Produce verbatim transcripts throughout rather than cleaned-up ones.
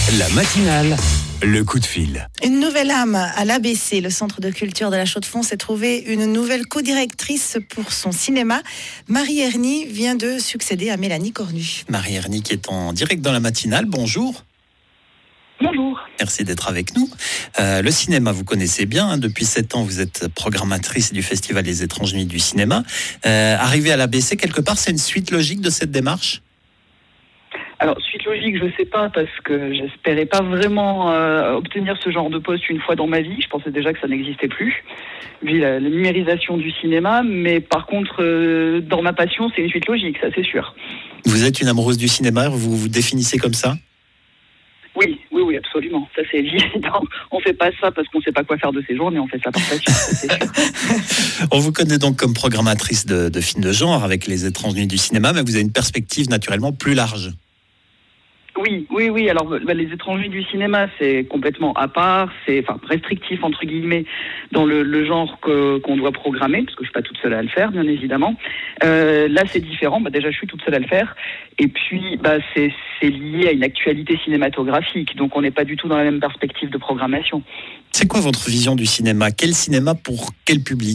La matinale, le coup de fil. Une nouvelle âme à l'A B C. Le Centre de culture de la Chaux-de-Fonds s'est trouvé une nouvelle co-directrice pour son cinéma. Marie Erny vient de succéder à Mélanie Cornu. Marie Erny qui est en direct dans la matinale. Bonjour. Bonjour. Merci d'être avec nous. Euh, le cinéma, vous connaissez bien. Hein, depuis sept ans, vous êtes programmatrice du Festival des Étranges Nuits du cinéma. Euh, arriver à l'A B C, quelque part, c'est une suite logique de cette démarche ? Alors, suite logique, je ne sais pas, parce que j'espérais pas vraiment euh, obtenir ce genre de poste une fois dans ma vie. Je pensais déjà que ça n'existait plus, vu la, la numérisation du cinéma. Mais par contre, euh, dans ma passion, c'est une suite logique, ça c'est sûr. Vous êtes une amoureuse du cinéma, vous vous définissez comme ça ? Oui, oui, oui, absolument. Ça c'est évident. On fait pas ça parce qu'on sait pas quoi faire de ses journées, on fait ça par passion, ça c'est sûr. On vous connaît donc comme programmatrice de, de films de genre avec les Étranges Nuits du cinéma, mais vous avez une perspective naturellement plus large. Oui, oui, oui. Alors, bah, les étrangers du cinéma, c'est complètement à part, c'est enfin restrictif entre guillemets dans le, le genre que, qu'on doit programmer, parce que je suis pas toute seule à le faire, bien évidemment. Euh, là, c'est différent. Bah, déjà, je suis toute seule à le faire, et puis, bah, c'est, c'est lié à une actualité cinématographique, donc on n'est pas du tout dans la même perspective de programmation. C'est quoi votre vision du cinéma ? Quel cinéma pour quel public ?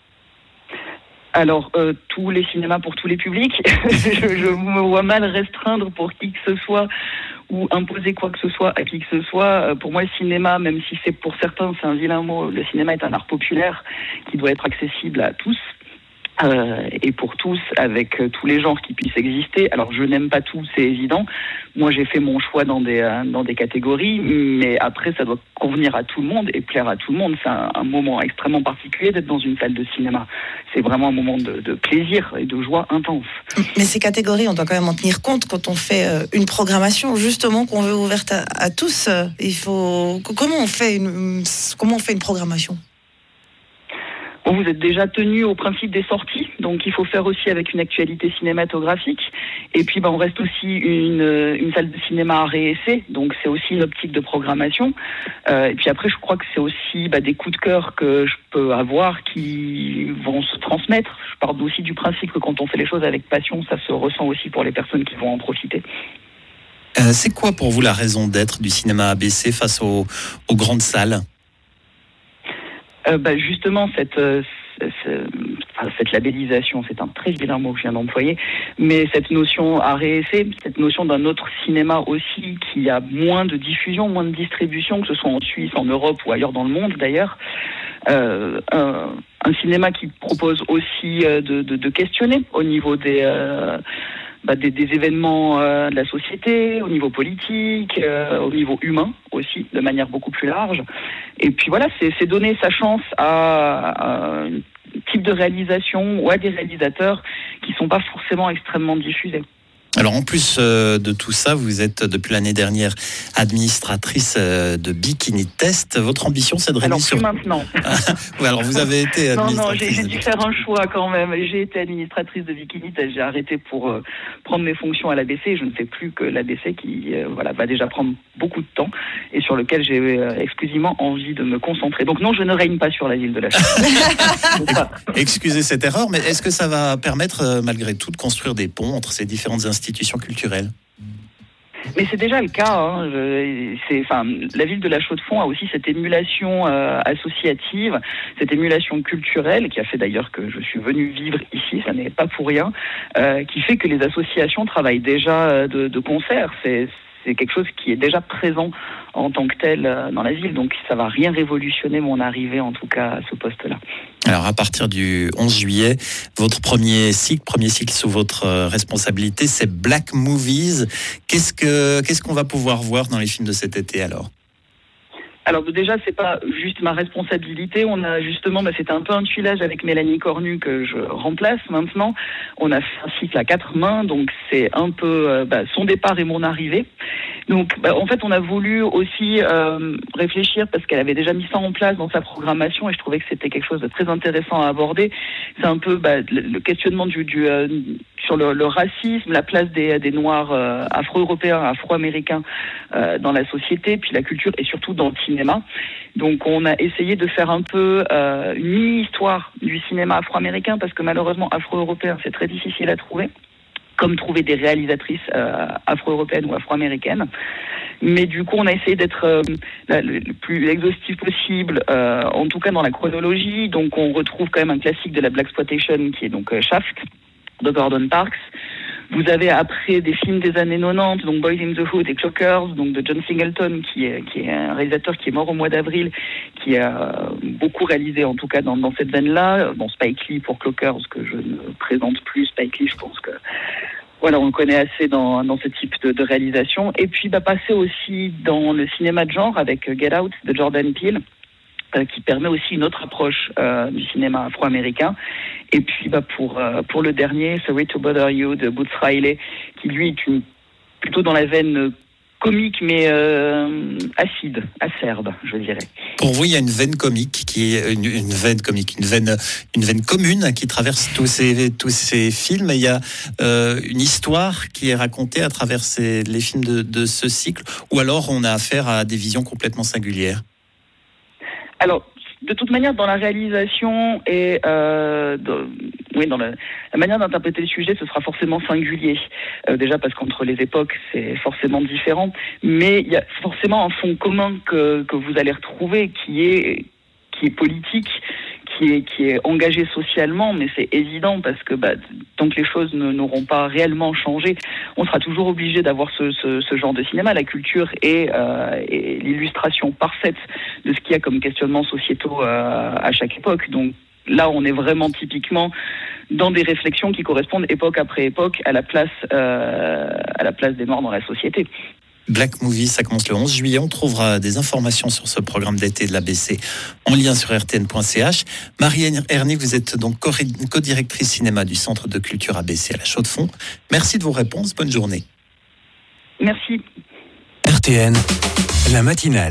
Alors, euh, tous les cinémas pour tous les publics, je, je me vois mal restreindre pour qui que ce soit ou imposer quoi que ce soit à qui que ce soit. Euh, pour moi, le cinéma, même si c'est pour certains, c'est un vilain mot, le cinéma est un art populaire qui doit être accessible à tous. Euh, et pour tous, avec euh, tous les genres qui puissent exister. Alors, je n'aime pas tout, c'est évident. Moi, j'ai fait mon choix dans des euh, dans des catégories, mais après, ça doit convenir à tout le monde et plaire à tout le monde. C'est un, un moment extrêmement particulier d'être dans une salle de cinéma. C'est vraiment un moment de, de plaisir et de joie intense. Mais ces catégories, on doit quand même en tenir compte quand on fait euh, une programmation, justement, qu'on veut ouverte à, à tous. Euh, il faut comment on fait une comment on fait une programmation ? Bon, vous êtes déjà tenu au principe des sorties, donc il faut faire aussi avec une actualité cinématographique. Et puis, ben, on reste aussi une, une salle de cinéma à réessai, donc c'est aussi une optique de programmation. Euh, et puis après, je crois que c'est aussi bah, des coups de cœur que je peux avoir qui vont se transmettre. Je pars aussi du principe que quand on fait les choses avec passion, ça se ressent aussi pour les personnes qui vont en profiter. Euh, c'est quoi pour vous la raison d'être du cinéma A B C face aux, aux grandes salles ? Euh, bah justement, cette, euh, cette, cette labellisation, c'est un très vilain mot que je viens d'employer, mais cette notion à réessai, cette notion d'un autre cinéma aussi qui a moins de diffusion, moins de distribution, que ce soit en Suisse, en Europe ou ailleurs dans le monde d'ailleurs. Euh, un, un cinéma qui propose aussi euh, de, de, de questionner au niveau des... Euh, Bah, des, des événements euh, de la société, au niveau politique, euh, au niveau humain aussi, de manière beaucoup plus large. Et puis voilà, c'est, c'est donner sa chance à, à un type de réalisation ou à des réalisateurs qui ne sont pas forcément extrêmement diffusés. Alors en plus euh, de tout ça, vous êtes depuis l'année dernière administratrice euh, de Bikini Test. Votre ambition, c'est de réaliser... Alors plus sur... maintenant. Oui, alors vous avez été administratrice. Non, non, j'ai, j'ai dû faire un choix quand même. J'ai été administratrice de Bikini Test. J'ai arrêté pour euh, prendre mes fonctions à l'A B C. Je ne fais plus que l'A B C qui euh, voilà, va déjà prendre beaucoup de temps et sur lequel j'ai euh, exclusivement envie de me concentrer. Donc non, je ne règne pas sur la ville de la Chaux. Excusez cette erreur, mais est-ce que ça va permettre euh, malgré tout de construire des ponts entre ces différentes institutions institutions culturelles? Mais c'est déjà le cas. Hein. Je, c'est, enfin, la ville de la Chaux-de-Fonds a aussi cette émulation euh, associative, cette émulation culturelle, qui a fait d'ailleurs que je suis venue vivre ici, ça n'est pas pour rien, euh, qui fait que les associations travaillent déjà de, de concert. C'est, c'est quelque chose qui est déjà présent en tant que tel euh, dans la ville. Donc ça va rien révolutionner mon arrivée, en tout cas, à ce poste-là. Alors, à partir du onze juillet, votre premier cycle, premier cycle sous votre responsabilité, c'est Black Movies. Qu'est-ce que, qu'est-ce qu'on va pouvoir voir dans les films de cet été, alors ? Alors déjà, c'est pas juste ma responsabilité. On a justement, bah, c'était un peu un tuilage avec Mélanie Cornu que je remplace maintenant. On a fait un cycle à quatre mains, donc c'est un peu euh, bah, son départ et mon arrivée. Donc, bah, en fait, on a voulu aussi euh, réfléchir parce qu'elle avait déjà mis ça en place dans sa programmation et je trouvais que c'était quelque chose de très intéressant à aborder. C'est un peu bah, le, le questionnement du, du euh, sur le, le racisme, la place des, des Noirs euh, afro-européens, afro-américains euh, dans la société, puis la culture et surtout dans le cinéma. Donc, on a essayé de faire un peu euh, une mini-histoire du cinéma afro-américain parce que malheureusement, afro-européen, c'est très difficile à trouver, comme trouver des réalisatrices euh, afro-européennes ou afro-américaines. Mais du coup, on a essayé d'être euh, le, le plus exhaustif possible, euh, en tout cas dans la chronologie. Donc, on retrouve quand même un classique de la Blaxploitation qui est donc euh, Shaft de Gordon Parks. Vous avez après des films des années quatre-vingt-dix, donc Boys in the Hood et Clockers, donc de John Singleton, qui est, qui est un réalisateur qui est mort au mois d'avril, qui a beaucoup réalisé en tout cas dans, dans cette veine-là. Bon, Spike Lee pour Clockers, que je ne présente plus. Spike Lee, je pense que voilà, on le connaît assez dans, dans ce type de, de réalisation. Et puis bah, passer aussi dans le cinéma de genre avec Get Out de Jordan Peele, qui permet aussi une autre approche euh, du cinéma afro-américain. Et puis bah, pour euh, pour le dernier, Sorry to Bother You de Boots Riley, qui lui est une, plutôt dans la veine comique mais euh, acide, acerbe, je dirais. Pour vous, il y a une veine comique qui est une, une veine comique, une veine une veine commune qui traverse tous ces tous ces films. Il y a euh, une histoire qui est racontée à travers ces, les films de, de ce cycle, ou alors on a affaire à des visions complètement singulières. Alors, de toute manière, dans la réalisation et euh, de, oui, dans la, la manière d'interpréter le sujet, ce sera forcément singulier. Euh, déjà parce qu'entre les époques, c'est forcément différent. Mais il y a forcément un fond commun que, que vous allez retrouver qui est, qui est politique, qui est, qui est engagé socialement, mais c'est évident parce que bah, tant que les choses ne, n'auront pas réellement changé, on sera toujours obligé d'avoir ce, ce, ce genre de cinéma. La culture est, euh, est l'illustration parfaite de ce qu'il y a comme questionnement sociétaux euh, à chaque époque. Donc là, on est vraiment typiquement dans des réflexions qui correspondent époque après époque à la place, euh, à la place des morts dans la société. Black Movie, ça commence le onze juillet. On trouvera des informations sur ce programme d'été de l'A B C en lien sur r t n point c h. Marie Erny, vous êtes donc co-directrice cinéma du Centre de culture A B C à la Chaux-de-Fonds. Merci de vos réponses. Bonne journée. Merci. R T N, la matinale.